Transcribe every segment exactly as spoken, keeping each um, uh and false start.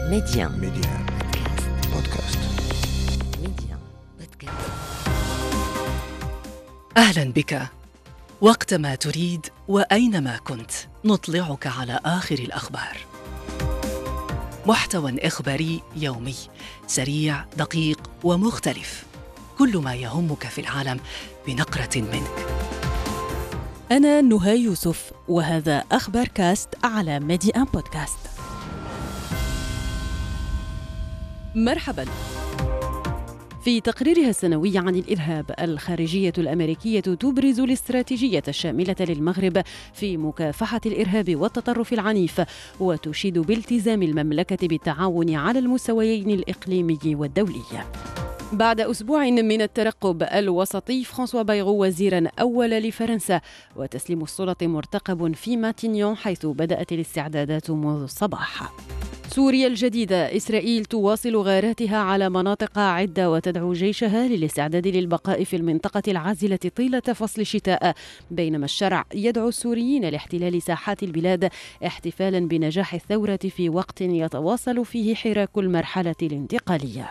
ميديان ميديان بودكاست. ميديان بودكاست. أهلا بك. وقتما تريد وأينما كنت نطلعك على آخر الأخبار. محتوى إخباري يومي سريع دقيق ومختلف، كل ما يهمك في العالم بنقرة منك. أنا نهى يوسف وهذا أخبار كاست على ميديان بودكاست. مرحباً. في تقريرها السنوي عن الإرهاب، الخارجية الأمريكية تبرز الاستراتيجية الشاملة للمغرب في مكافحة الإرهاب والتطرف العنيف، وتشيد بالتزام المملكة بالتعاون على المستويين الإقليمي والدولي. بعد أسبوع من الترقب الوسطي، فرانسوا بايرو وزيراً أول لفرنسا، وتسليم السلطة مرتقب في ماتينيون حيث بدأت الاستعدادات منذ الصباح. سوريا الجديدة، إسرائيل تواصل غاراتها على مناطق عدة وتدعو جيشها للاستعداد للبقاء في المنطقة العازلة طيلة فصل الشتاء، بينما الشرع يدعو السوريين لاحتلال ساحات البلاد احتفالاً بنجاح الثورة في وقت يتواصل فيه حراك المرحلة الانتقالية.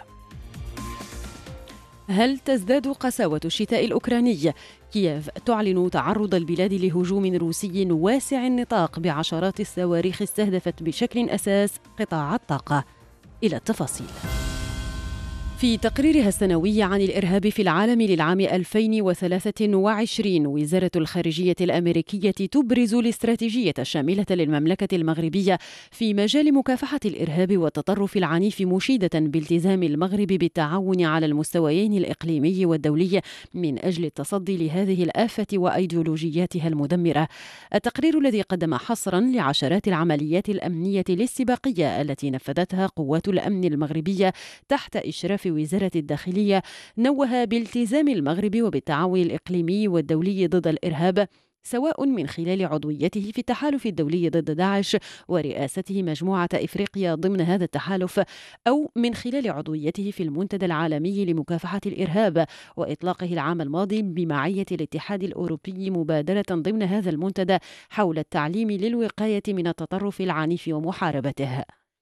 هل تزداد قساوة الشتاء الأوكراني؟ كييف تعلن تعرض البلاد لهجوم روسي واسع النطاق بعشرات الصواريخ استهدفت بشكل أساس قطاع الطاقة. إلى التفاصيل. في تقريرها السنوي عن الإرهاب في العالم للعام ألفين وثلاثة وعشرين، وزارة الخارجية الأمريكية تبرز الاستراتيجية الشاملة للمملكة المغربية في مجال مكافحة الإرهاب والتطرف العنيف، مشيدة بالتزام المغرب بالتعاون على المستويين الإقليمي والدولي من أجل التصدي لهذه الآفة وأيديولوجياتها المدمرة. التقرير الذي قدم حصرا لعشرات العمليات الأمنية الاستباقية التي نفذتها قوات الأمن المغربية تحت إشراف وزارة الداخلية، نوه بالتزام المغرب وبالتعاون الإقليمي والدولي ضد الإرهاب، سواء من خلال عضويته في التحالف الدولي ضد داعش ورئاسته مجموعة إفريقيا ضمن هذا التحالف، أو من خلال عضويته في المنتدى العالمي لمكافحة الإرهاب وإطلاقه العام الماضي بمعية الاتحاد الأوروبي مبادرة ضمن هذا المنتدى حول التعليم للوقاية من التطرف العنيف ومحاربته.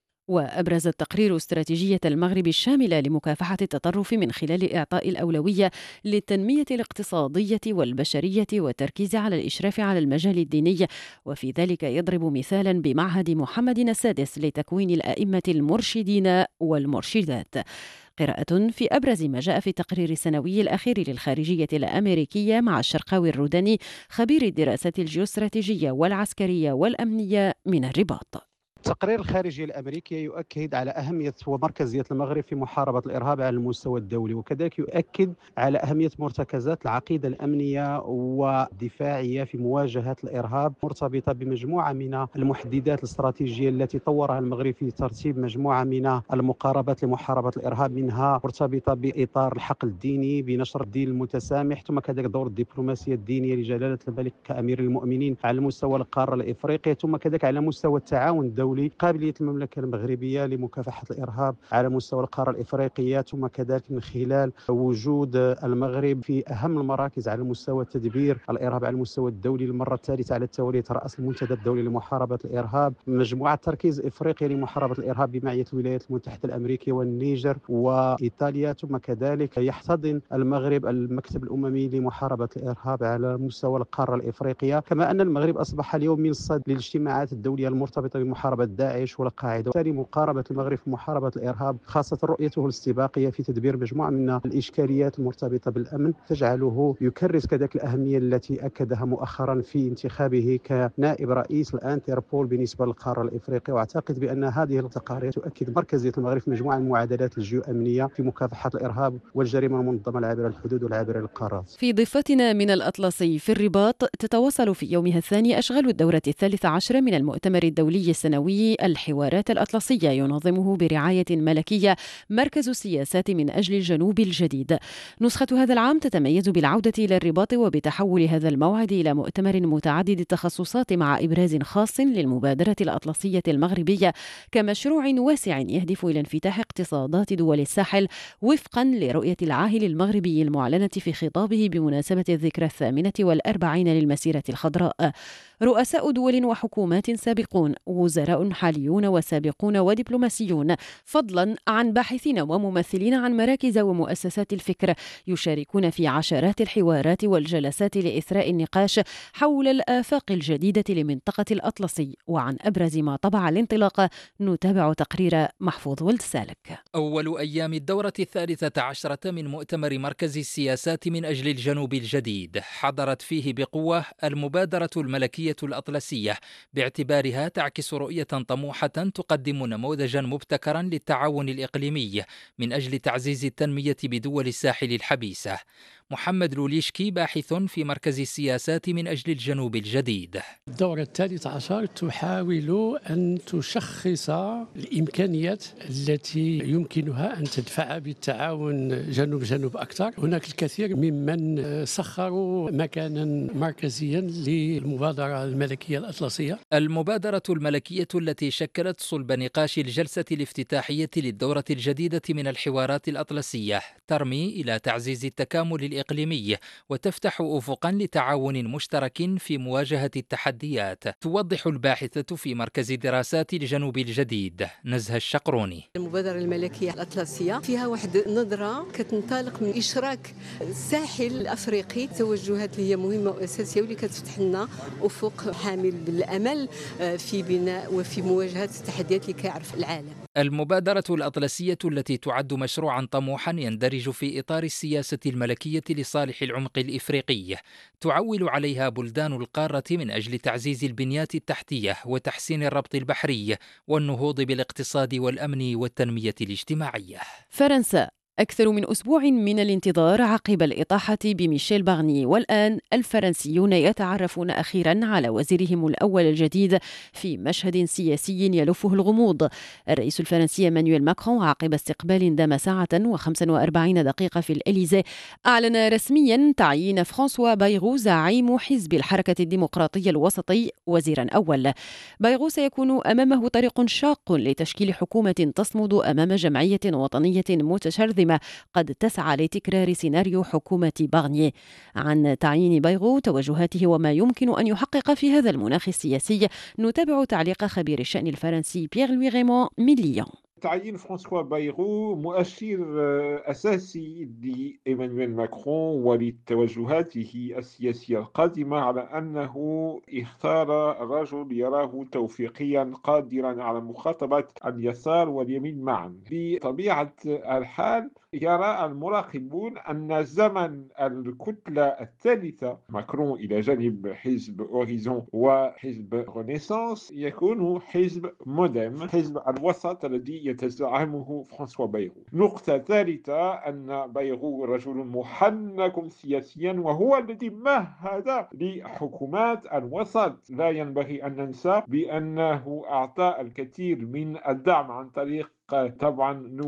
وأبرز التقرير استراتيجية المغرب الشاملة لمكافحة التطرف من خلال إعطاء الأولوية للتنمية الاقتصادية والبشرية والتركيز على الإشراف على المجال الديني، وفي ذلك يضرب مثالا بمعهد محمد السادس لتكوين الأئمة المرشدين والمرشدات. قراءة في أبرز ما جاء في التقرير السنوي الأخير للخارجية الأمريكية مع الشرقاوي الروداني، خبير الدراسات الجيوستراتيجية والعسكرية والأمنية من الرباط. تقرير الخارجية الأمريكية يؤكد على أهمية ومركزية المغرب في محاربة الإرهاب على المستوى الدولي، وكذلك يؤكد على أهمية مرتكزات العقيدة الأمنية والدفاعية في مواجهة الإرهاب، مرتبطة بمجموعة من المحددات الاستراتيجية التي طورها المغرب في ترتيب مجموعة من المقاربات لمحاربة الإرهاب، منها مرتبطة بإطار الحقل الديني بنشر الدين المتسامح، ثم كذلك دور الدبلوماسية الدينية لجلالة الملك كأمير المؤمنين على مستوى القارة الإفريقية، ثم كذلك على مستوى التعاون الدولي، قابلية المملكة المغربية لمكافحة الإرهاب على مستوى القارة الإفريقية، ثم كذلك من خلال وجود المغرب في أهم المراكز على مستوى تدبير الإرهاب على المستوى الدولي. المرة الثالثة على التوالي ترأس المنتدى الدولي لمحاربة الإرهاب، مجموعة تركيز إفريقيا لمحاربة الإرهاب بمعية الولايات المتحدة الأمريكية والنيجر وإيطاليا، ثم كذلك يحتضن المغرب المكتب الأممي لمحاربة الإرهاب على مستوى القارة الإفريقية، كما أن المغرب أصبح اليوم مرصد للاجتماعات الدولية المرتبطة بمحاربة داعش والقاعدة، وبالتالي مقاربة المغرب في محاربة الإرهاب، خاصة رؤيته الاستباقية في تدبير مجموعة من الإشكاليات المرتبطة بالأمن، تجعله يكرس كذلك الأهمية التي أكدها مؤخرا في انتخابه كنائب رئيس الانتربول بالنسبة للقارة الإفريقية. وأعتقد بأن هذه التقارير تؤكد مركزية المغرب في مجموعة من المعادلات الجيوأمنية في مكافحة الإرهاب والجريمة المنظمة العابرة للحدود والعابرة للقارات. في ضفتنا من الأطلسي في الرباط، تتواصل في يومها الثاني أشغال الدورة الثالثة عشر من المؤتمر الدولي السنوي الحوارات الأطلسية، ينظمه برعاية ملكية مركز السياسات من أجل الجنوب الجديد. نسخة هذا العام تتميز بالعودة إلى الرباط وبتحول هذا الموعد إلى مؤتمر متعدد التخصصات، مع إبراز خاص للمبادرة الأطلسية المغربية كمشروع واسع يهدف إلى انفتاح اقتصادات دول الساحل وفقا لرؤية العاهل المغربي المعلنة في خطابه بمناسبة الذكرى الثامنة والأربعين للمسيرة الخضراء. رؤساء دول وحكومات سابقون، وزراء خبراء حاليون وسابقون ودبلوماسيون، فضلا عن باحثين وممثلين عن مراكز ومؤسسات الفكر يشاركون في عشرات الحوارات والجلسات لإثراء النقاش حول الآفاق الجديدة لمنطقة الأطلسي. وعن أبرز ما طبع الانطلاق نتابع تقرير محفوظ ولد سالك. أول أيام الدورة الثالثة عشرة من مؤتمر مركز السياسات من أجل الجنوب الجديد حضرت فيه بقوة المبادرة الملكية الأطلسية، باعتبارها تعكس رؤية طموحة تقدم نموذجا مبتكرا للتعاون الإقليمي من أجل تعزيز التنمية بدول الساحل الحبيسة. محمد لوليشكي باحث في مركز السياسات من أجل الجنوب الجديد. الدورة الثالثة عشر تحاول أن تشخص الإمكانيات التي يمكنها أن تدفع بالتعاون جنوب جنوب أكثر. هناك الكثير ممن سخروا مكانا مركزيا للمبادرة الملكية الأطلسية. المبادرة الملكية التي شكلت صلب نقاش الجلسة الافتتاحية للدورة الجديدة من الحوارات الأطلسية ترمي إلى تعزيز التكامل الإقليمي وتفتح أفقا لتعاون مشترك في مواجهة التحديات. توضح الباحثة في مركز دراسات الجنوب الجديد نزهة الشقروني. المبادرة الملكية الأطلسية فيها واحد نظرة كتنطلق من إشراك الساحل الأفريقي، توجهات اللي هي مهمة وأساسية واللي كتفتح لنا أفق حامل بالأمل في بناء وفي مواجهة التحديات اللي كيعرف العالم. المبادرة الأطلسية التي تعد مشروعا طموحا يندرج في إطار السياسة الملكية لصالح العمق الإفريقي، تعول عليها بلدان القارة من أجل تعزيز البنيات التحتية وتحسين الربط البحري والنهوض بالاقتصاد والأمن والتنمية الاجتماعية. فرنسا أكثر من أسبوع من الانتظار عقب الإطاحة بميشيل بارني، والآن الفرنسيون يتعرفون أخيرا على وزيرهم الأول الجديد في مشهد سياسي يلفه الغموض. الرئيس الفرنسي مانويل ماكرون عقب استقبال دام ساعة وخمسة وأربعين دقيقة في الإليزي أعلن رسميا تعيين فرانسوا بايرو زعيم حزب الحركة الديمقراطية الوسطي وزيرا أول. بايرو سيكون أمامه طريق شاق لتشكيل حكومة تصمد أمام جمعية وطنية متشرذمة قد تسعى لتكرار سيناريو حكومة بارنييه. عن تعيين بايرو، توجهاته وما يمكن أن يحقق في هذا المناخ السياسي نتابع تعليق خبير الشأن الفرنسي بيير لوي غيمون من ليون. تعيين فرانسوا بايرو مؤشر أساسي لإيمانويل ماكرون ولتوجهاته السياسية القادمة على أنه اختار رجل يراه توفيقيا قادرا على مخاطبة اليسار واليمين معا. بطبيعة الحال يرى المراقبون أن زمن الكتلة الثالثة ماكرون إلى جانب حزب أوريزون وحزب رينيسانس يكون حزب موديم، حزب الوسط الذي يتزعمه فرانسوا بايرو. نقطة ثالثة أن بايرو رجل محنك سياسيا وهو الذي مهد لحكومات الوسط. لا ينبغي أن ننسى بأنه أعطى الكثير من الدعم عن طريق طبعا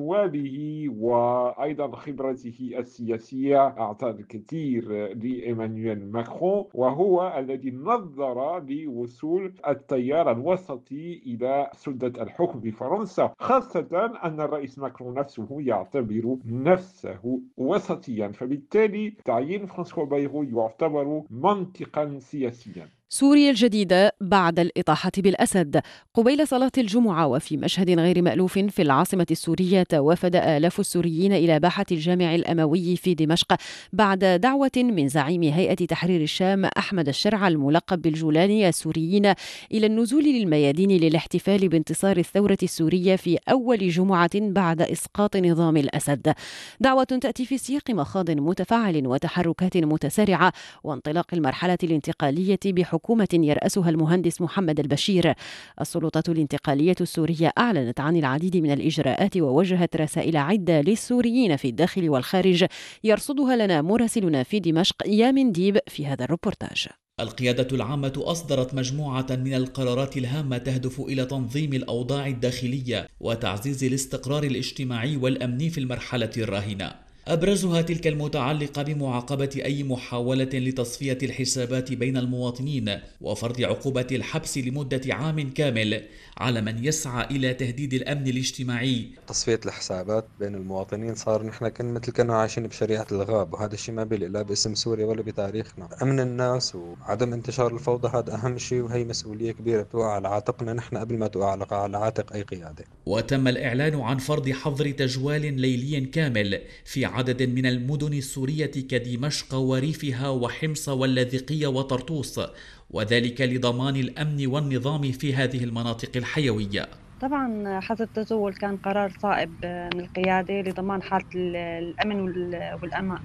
نوابه وأيضا خبرته السياسية. أعطى الكثير لإيمانويل ماكرون وهو الذي نظر لوصول التيار الوسطي إلى سدة الحكم في فرنسا، خاصة أن الرئيس ماكرون نفسه يعتبر نفسه وسطيا. فبالتالي تعيين فرانسوا بايرو يعتبر منطقا سياسيا. سوريا الجديدة بعد الإطاحة بالأسد. قبيل صلاة الجمعة وفي مشهد غير مألوف في العاصمة السورية، توافد آلاف السوريين إلى باحة الجامع الأموي في دمشق بعد دعوة من زعيم هيئة تحرير الشام أحمد الشرع الملقب بالجولاني السوريين إلى النزول للميادين للاحتفال بانتصار الثورة السورية في أول جمعة بعد إسقاط نظام الأسد. دعوة تأتي في سياق مخاض متفاعل وتحركات متسارعة وانطلاق المرحلة الانتقالية بحكومة حكومة يرأسها المهندس محمد البشير. السلطات الانتقالية السورية أعلنت عن العديد من الإجراءات ووجهت رسائل عدة للسوريين في الداخل والخارج، يرصدها لنا مراسلنا في دمشق يامن ديب في هذا الروبورتاج. القيادة العامة أصدرت مجموعة من القرارات الهامة تهدف إلى تنظيم الأوضاع الداخلية وتعزيز الاستقرار الاجتماعي والأمني في المرحلة الراهنة. أبرزها تلك المتعلقة بمعاقبة أي محاولة لتصفية الحسابات بين المواطنين وفرض عقوبة الحبس لمدة عام كامل على من يسعى إلى تهديد الأمن الاجتماعي. تصفية الحسابات بين المواطنين صار نحن كن مثل كنا عايشين بشريعة الغاب، وهذا الشيء ما بيليق لا باسم سوريا ولا بتاريخنا. أمن الناس وعدم انتشار الفوضى هذا أهم شيء، وهي مسؤولية كبيرة توقع على عاتقنا نحن قبل ما توقع على عاتق أي قيادة. وتم الإعلان عن فرض حظر تجوال ليلي كامل في عدد من المدن السورية كدمشق وريفها وحمص واللاذقية وطرطوس، وذلك لضمان الأمن والنظام في هذه المناطق الحيوية. طبعا حظر التجول كان قرار صائب من القيادة لضمان حالة الأمن والأمان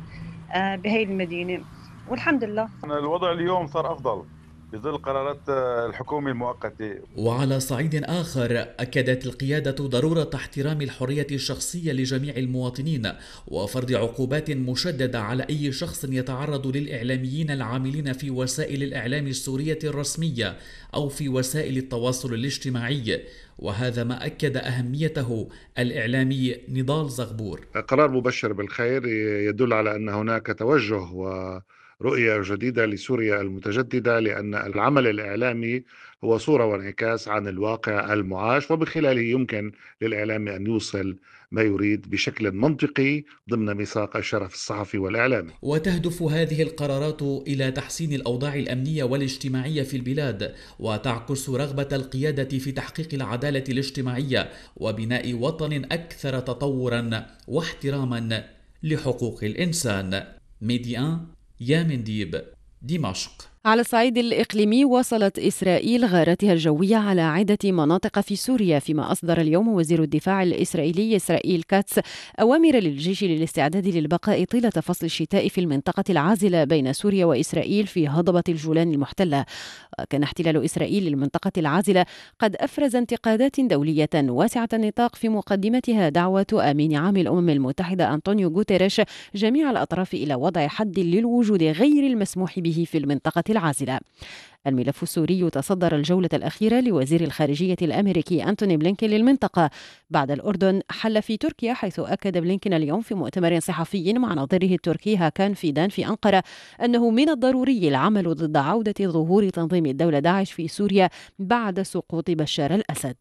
بهي المدينة، والحمد لله الوضع اليوم صار أفضل بظل قرارات الحكومة المؤقتة. وعلى صعيد آخر أكدت القيادة ضرورة احترام الحرية الشخصية لجميع المواطنين وفرض عقوبات مشددة على أي شخص يتعرض للإعلاميين العاملين في وسائل الإعلام السورية الرسمية أو في وسائل التواصل الاجتماعي، وهذا ما أكد أهميته الإعلامي نضال زغبور. قرار مبشر بالخير يدل على أن هناك توجه و رؤية جديدة لسوريا المتجددة، لأن العمل الإعلامي هو صورة وانعكاس عن الواقع المعاش، وبخلاله يمكن للإعلامي أن يوصل ما يريد بشكل منطقي ضمن ميثاق الشرف الصحفي والإعلامي. وتهدف هذه القرارات إلى تحسين الأوضاع الأمنية والاجتماعية في البلاد، وتعكس رغبة القيادة في تحقيق العدالة الاجتماعية وبناء وطن أكثر تطورا واحتراما لحقوق الإنسان. ميديان يا منديب، دمشق. على الصعيد الإقليمي، واصلت إسرائيل غاراتها الجوية على عدة مناطق في سوريا، فيما أصدر اليوم وزير الدفاع الإسرائيلي إسرائيل كاتس أوامر للجيش للاستعداد للبقاء طيلة فصل الشتاء في المنطقة العازلة بين سوريا وإسرائيل في هضبة الجولان المحتلة. كان احتلال إسرائيل للمنطقة العازلة قد أفرز انتقادات دولية واسعة النطاق، في مقدمتها دعوة أمين عام الأمم المتحدة أنطونيو غوتيريش جميع الأطراف إلى وضع حد للوجود غير المسموح به في المنطقة العازلة. الملف السوري تصدر الجولة الأخيرة لوزير الخارجية الأمريكي أنتوني بلينكين للمنطقة بعد الأردن حل في تركيا، حيث أكد بلينكين اليوم في مؤتمر صحفي مع نظيره التركي هاكان فيدان في أنقرة أنه من الضروري العمل ضد عودة ظهور تنظيم الدولة داعش في سوريا بعد سقوط بشار الأسد.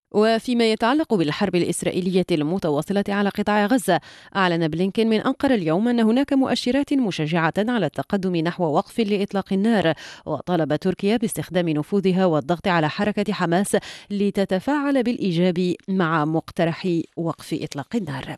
وفيما يتعلق بالحرب الإسرائيلية المتواصلة على قطاع غزة، أعلن بلينكين من أنقرة اليوم أن هناك مؤشرات مشجعة على التقدم نحو وقف لإطلاق النار، وطالب تركيا باستخدام نفوذها والضغط على حركة حماس لتتفاعل بالإيجاب مع مقترح وقف إطلاق النار.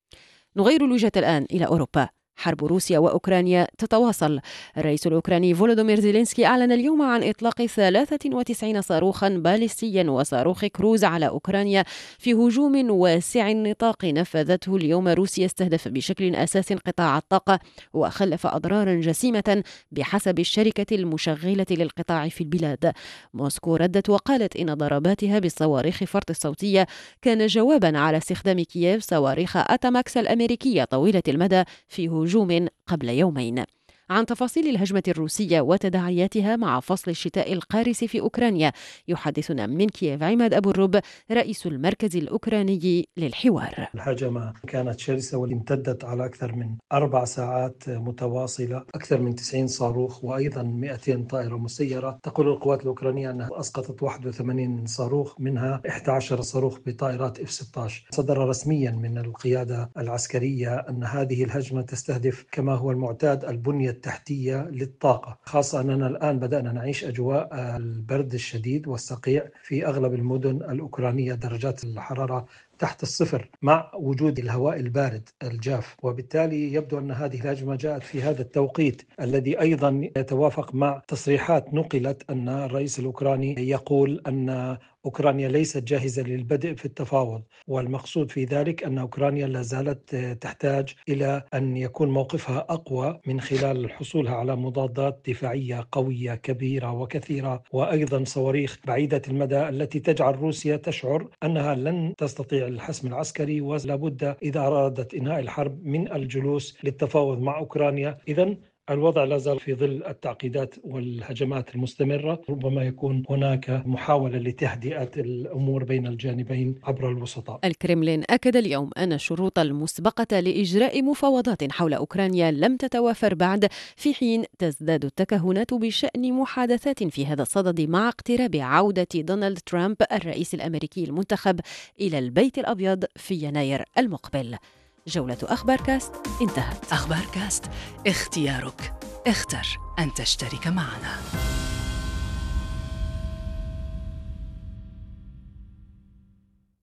نغير الوجهة الآن إلى أوروبا. حرب روسيا وأوكرانيا تتواصل. الرئيس الأوكراني فولودومير زيلينسكي أعلن اليوم عن إطلاق ثلاثة وتسعين صاروخا باليستيا وصاروخ كروز على أوكرانيا في هجوم واسع النطاق نفذته اليوم. روسيا استهدف بشكل أساس قطاع الطاقة وخلف أضرارا جسيمة بحسب الشركة المشغلة للقطاع في البلاد. موسكو ردت وقالت إن ضرباتها بالصواريخ فرط الصوتية كان جوابا على استخدام كييف صواريخ أتاماكس الأمريكية طويلة المدى في هجوم هجوم قبل يومين. عن تفاصيل الهجمة الروسية وتداعياتها مع فصل الشتاء القارس في أوكرانيا يحدثنا من كييف عماد أبو الرب، رئيس المركز الأوكراني للحوار. الهجمة كانت شرسة وامتدت على أكثر من أربع ساعات متواصلة، أكثر من تسعين صاروخ وأيضا مئتين طائرة مسيرة. تقول القوات الأوكرانية أنها أسقطت واحد وثمانين صاروخ، منها إحدى عشرة صاروخ بطائرات إف ستة عشر. صدر رسميا من القيادة العسكرية أن هذه الهجمة تستهدف كما هو المعتاد البنية التحتية للطاقة، خاصة أننا الآن بدأنا نعيش أجواء البرد الشديد والصقيع في أغلب المدن الأوكرانية، درجات الحرارة تحت الصفر مع وجود الهواء البارد الجاف، وبالتالي يبدو أن هذه الهجمة جاءت في هذا التوقيت الذي أيضا يتوافق مع تصريحات نقلت أن الرئيس الأوكراني يقول أن أوكرانيا ليست جاهزة للبدء في التفاوض، والمقصود في ذلك أن أوكرانيا لا زالت تحتاج إلى أن يكون موقفها أقوى من خلال حصولها على مضادات دفاعية قوية كبيرة وكثيرة، وأيضا صواريخ بعيدة المدى التي تجعل روسيا تشعر أنها لن تستطيع الحسم العسكري، ولا بد إذا أرادت إنهاء الحرب من الجلوس للتفاوض مع أوكرانيا. إذن الوضع لا زال في ظل التعقيدات والهجمات المستمرة، ربما يكون هناك محاولة لتهدئة الأمور بين الجانبين عبر الوسطاء. الكرملين أكد اليوم أن الشروط المسبقة لإجراء مفاوضات حول أوكرانيا لم تتوافر بعد، في حين تزداد التكهنات بشأن محادثات في هذا الصدد مع اقتراب عودة دونالد ترامب الرئيس الأمريكي المنتخب إلى البيت الأبيض في يناير المقبل. جولة أخبار كاست انتهت. أخبار كاست، اختيارك، اختر أن تشترك معنا.